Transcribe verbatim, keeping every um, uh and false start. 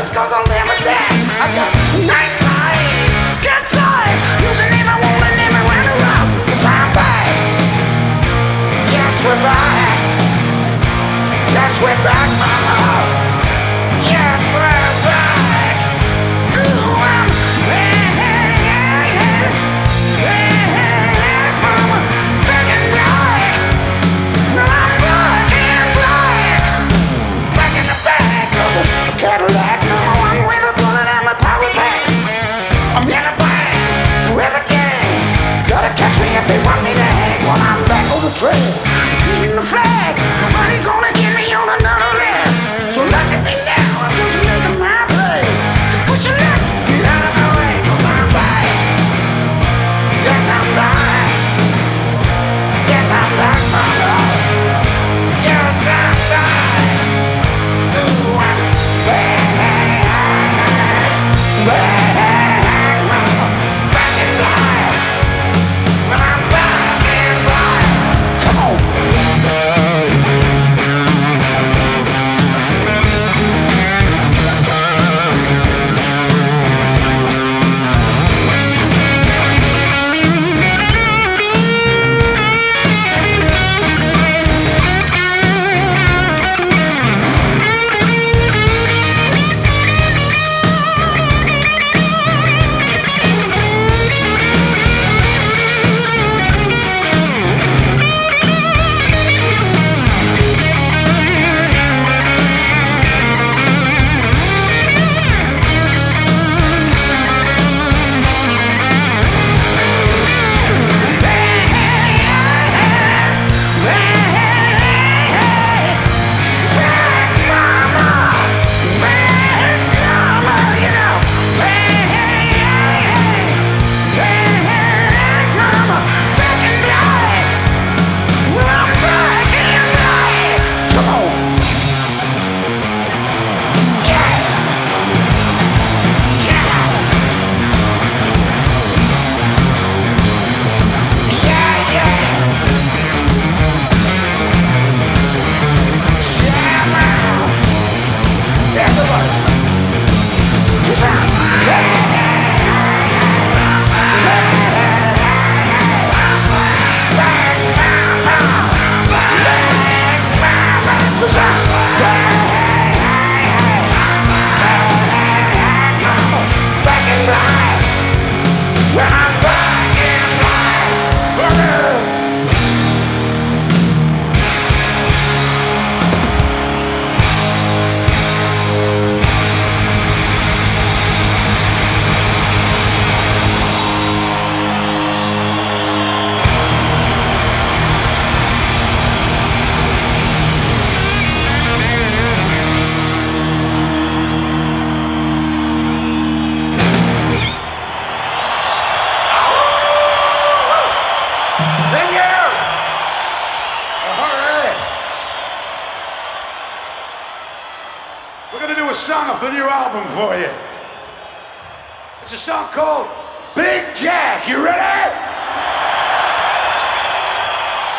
just cause I live with that. I got nightlife, good size, using I wanna live around the rock. Cause I'm back. Yes, we're back. Yes, we're back, mama. Yes, we're back. Ooh, I'm back. Back, mama. Back in black. I'm back in black. Back in the back of a Cadillac. Number one with a bullet and my power pack. I'm in a band with a gang. Gotta catch me if they want me to hang. While I'm back on the trail, beating the flag. Nobody gonna get me on another leg. So look at me now, I'm just making my play. To put your neck, get out of my way. Cause I'm back. Yes, I'm back. Yes, I'm back, mama. Yes, I'm back. Ooh, I'm back. Back, mama. Back in black. When I'm back in black. Come on. We're gonna do a song off the new album for you. It's a song called Big Jack. You ready?